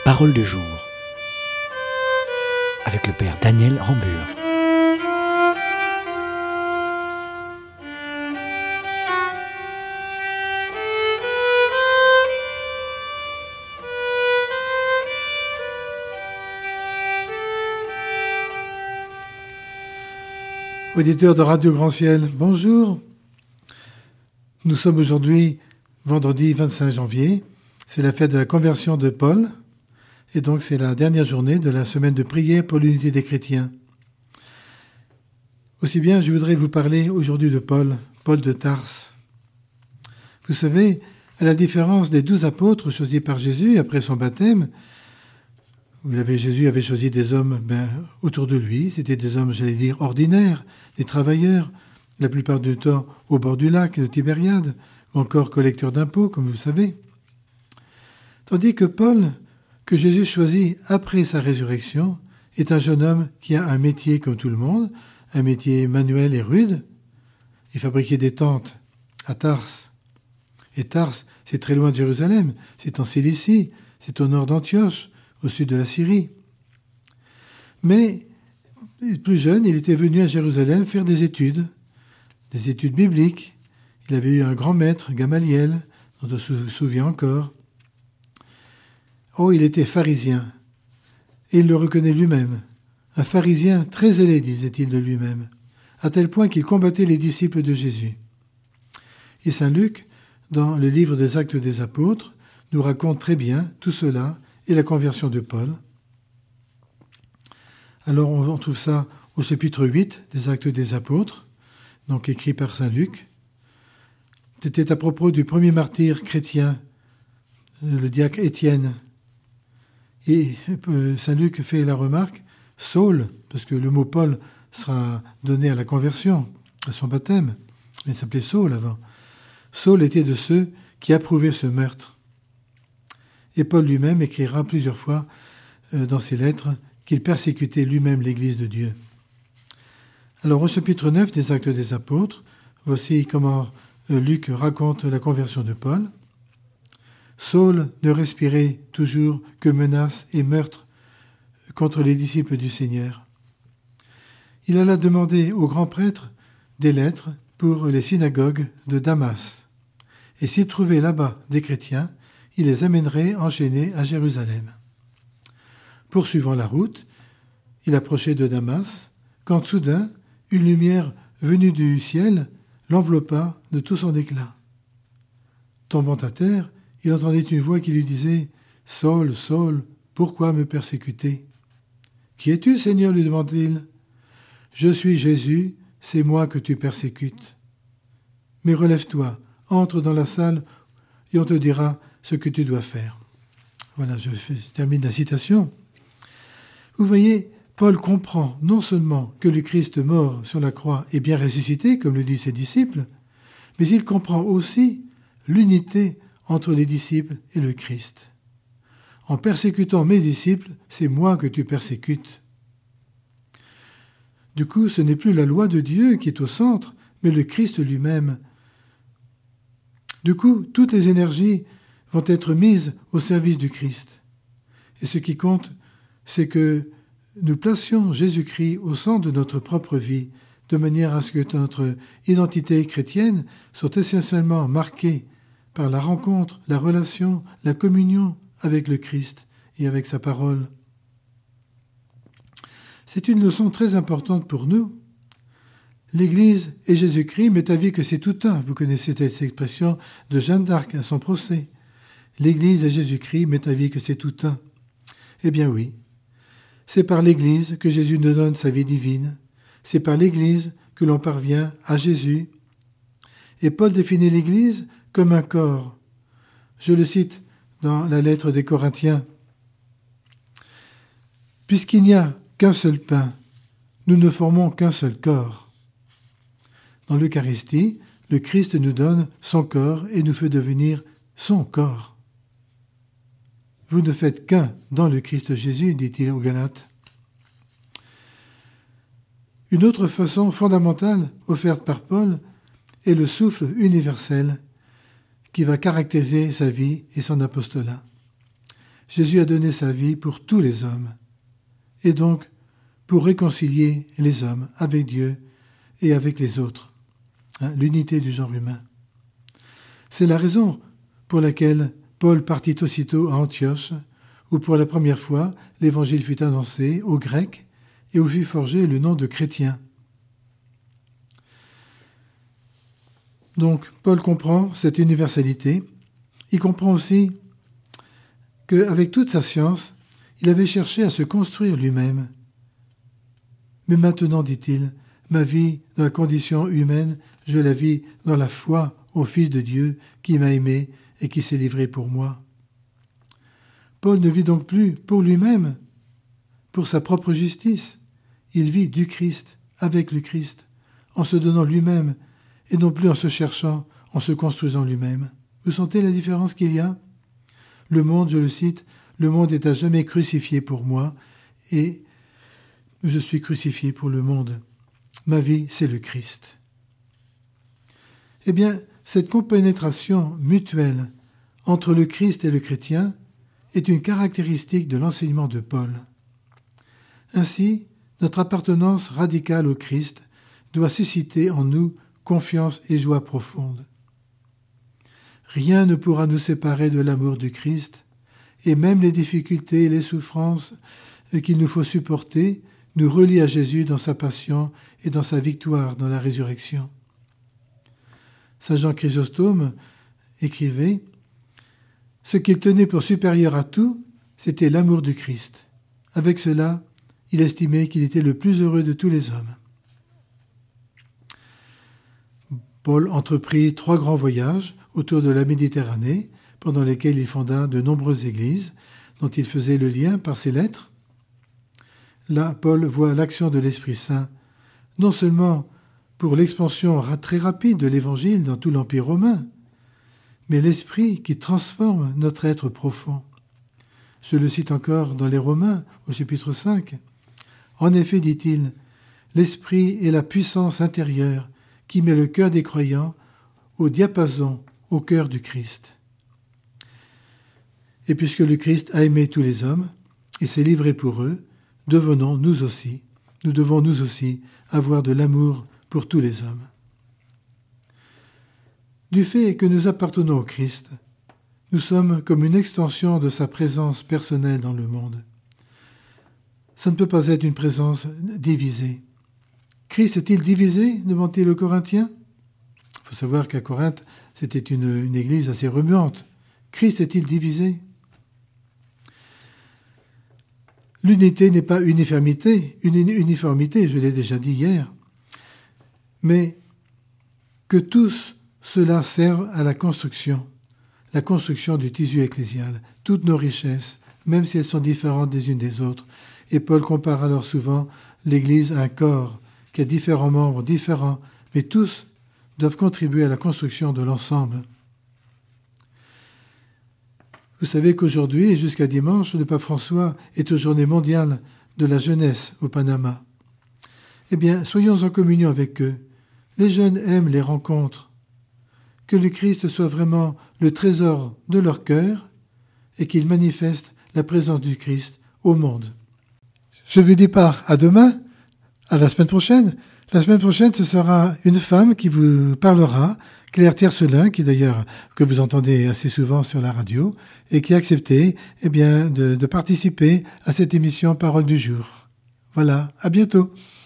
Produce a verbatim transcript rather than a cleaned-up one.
parole de jour avec le Père Daniel Rambure. Auditeurs de Radio Grand Ciel, bonjour. Nous sommes aujourd'hui vendredi vingt-cinq janvier. C'est la fête de la conversion de Paul. Et donc c'est la dernière journée de la semaine de prière pour l'unité des chrétiens. Aussi bien, je voudrais vous parler aujourd'hui de Paul, Paul de Tarse. Vous savez, à la différence des douze apôtres choisis par Jésus après son baptême, vous savez, Jésus avait choisi des hommes ben, autour de lui. C'était des hommes, j'allais dire, ordinaires, des travailleurs, la plupart du temps au bord du lac de Tibériade, ou encore collecteurs d'impôts, comme vous le savez. Tandis que Paul, que Jésus choisit après sa résurrection, est un jeune homme qui a un métier comme tout le monde, un métier manuel et rude. Il fabriquait des tentes à Tarse. Et Tarse, c'est très loin de Jérusalem, c'est en Cilicie, c'est au nord d'Antioche, au sud de la Syrie. Mais, plus jeune, il était venu à Jérusalem faire des études, des études bibliques. Il avait eu un grand maître, Gamaliel, dont on se souvient encore. Oh, il était pharisien, et il le reconnaît lui-même. Un pharisien très zélé, disait-il de lui-même, à tel point qu'il combattait les disciples de Jésus. Et saint Luc, dans le livre des Actes des Apôtres, nous raconte très bien tout cela et la conversion de Paul. Alors on trouve ça au chapitre huit des Actes des Apôtres, donc écrit par saint Luc. C'était à propos du premier martyr chrétien, le diacre Étienne. Et saint Luc fait la remarque, Saul, parce que le mot Paul sera donné à la conversion, à son baptême, mais il s'appelait Saul avant. Saul était de ceux qui approuvaient ce meurtre. Et Paul lui-même écrira plusieurs fois euh, dans ses lettres qu'il persécutait lui-même l'Église de Dieu. Alors au chapitre neuf des Actes des Apôtres, voici comment euh, Luc raconte la conversion de Paul. Saul ne respirait toujours que menaces et meurtres contre les disciples du Seigneur. Il alla demander au grand prêtre des lettres pour les synagogues de Damas. Et s'il trouvait là-bas des chrétiens, il les amènerait enchaînés à Jérusalem. Poursuivant la route, il approchait de Damas, quand soudain, une lumière venue du ciel l'enveloppa de tout son éclat. Tombant à terre, il entendit une voix qui lui disait « Saul, Saul, pourquoi me persécuter ?»« Qui es-tu, Seigneur ?» lui demanda-t-il. « Je suis Jésus, c'est moi que tu persécutes. Mais relève-toi, entre dans la salle et on te dira ce que tu dois faire. » Voilà, je, fais, je termine la citation. Vous voyez, Paul comprend non seulement que le Christ mort sur la croix est bien ressuscité, comme le disent ses disciples, mais il comprend aussi l'unité entre les disciples et le Christ. En persécutant mes disciples, c'est moi que tu persécutes. Du coup, ce n'est plus la loi de Dieu qui est au centre, mais le Christ lui-même. Du coup, toutes les énergies vont être mises au service du Christ. Et ce qui compte, c'est que nous placions Jésus-Christ au centre de notre propre vie, de manière à ce que notre identité chrétienne soit essentiellement marquée par la rencontre, la relation, la communion avec le Christ et avec sa parole. C'est une leçon très importante pour nous. L'Église et Jésus-Christ m'est avis que c'est tout un. Vous connaissez cette expression de Jeanne d'Arc à son procès. L'Église et Jésus-Christ m'est avis que c'est tout un. Eh bien oui, c'est par l'Église que Jésus nous donne sa vie divine. C'est par l'Église que l'on parvient à Jésus. Et Paul définit l'Église comme un corps. Je le cite dans la lettre des Corinthiens. « Puisqu'il n'y a qu'un seul pain, nous ne formons qu'un seul corps. » Dans l'Eucharistie, le Christ nous donne son corps et nous fait devenir son corps. Vous ne faites qu'un dans le Christ Jésus, dit-il aux Galates. Une autre façon fondamentale offerte par Paul est le souffle universel qui va caractériser sa vie et son apostolat. Jésus a donné sa vie pour tous les hommes, et donc pour réconcilier les hommes avec Dieu et avec les autres, hein, l'unité du genre humain. C'est la raison pour laquelle Paul partit aussitôt à Antioche, où pour la première fois l'évangile fut annoncé aux Grecs et où fut forgé le nom de chrétien. Donc, Paul comprend cette universalité. Il comprend aussi qu'avec toute sa science, il avait cherché à se construire lui-même. Mais maintenant, dit-il, ma vie dans la condition humaine, je la vis dans la foi au Fils de Dieu qui m'a aimé et qui s'est livré pour moi. Paul ne vit donc plus pour lui-même, pour sa propre justice. Il vit du Christ, avec le Christ, en se donnant lui-même, et non plus en se cherchant, en se construisant lui-même. Vous sentez la différence qu'il y a ? Le monde, je le cite, le monde est à jamais crucifié pour moi, et je suis crucifié pour le monde. Ma vie, c'est le Christ. Eh bien, cette compénétration mutuelle entre le Christ et le chrétien est une caractéristique de l'enseignement de Paul. Ainsi, notre appartenance radicale au Christ doit susciter en nous confiance et joie profonde. Rien ne pourra nous séparer de l'amour du Christ, et même les difficultés et les souffrances qu'il nous faut supporter nous relient à Jésus dans sa passion et dans sa victoire dans la résurrection. Saint Jean Chrysostome écrivait « Ce qu'il tenait pour supérieur à tout, c'était l'amour du Christ. Avec cela, il estimait qu'il était le plus heureux de tous les hommes. » Paul entreprit trois grands voyages autour de la Méditerranée, pendant lesquels il fonda de nombreuses églises, dont il faisait le lien par ses lettres. Là, Paul voit l'action de l'Esprit Saint, non seulement pour l'expansion très rapide de l'Évangile dans tout l'Empire romain, mais l'Esprit qui transforme notre être profond. Je le cite encore dans les Romains, au chapitre cinq. En effet, dit-il, l'Esprit est la puissance intérieure qui met le cœur des croyants au diapason, au cœur du Christ. Et puisque le Christ a aimé tous les hommes et s'est livré pour eux, devenons nous aussi, nous devons nous aussi avoir de l'amour pour tous les hommes. Du fait que nous appartenons au Christ, nous sommes comme une extension de sa présence personnelle dans le monde. Ça ne peut pas être une présence divisée. Christ est-il divisé, demande-t-il aux Corinthiens ? Il faut savoir qu'à Corinthe, c'était une, une église assez remuante. Christ est-il divisé ? L'unité n'est pas uniformité, une uniformité, je l'ai déjà dit hier, mais que tous cela serve à la construction, la construction du tissu ecclésial, toutes nos richesses, même si elles sont différentes des unes des autres. Et Paul compare alors souvent l'Église à un corps qui a différents membres différents, mais tous doivent contribuer à la construction de l'ensemble. Vous savez qu'aujourd'hui et jusqu'à dimanche, le pape François est aux Journées mondiales de la jeunesse au Panama. Eh bien, soyons en communion avec eux. Les jeunes aiment les rencontres. Que le Christ soit vraiment le trésor de leur cœur et qu'il manifeste la présence du Christ au monde. Je vous dis pas à demain, à la semaine prochaine. La semaine prochaine, ce sera une femme qui vous parlera, Claire Tiercelin, qui d'ailleurs, que vous entendez assez souvent sur la radio, et qui a accepté eh bien, de, de participer à cette émission Parole du jour. Voilà, à bientôt.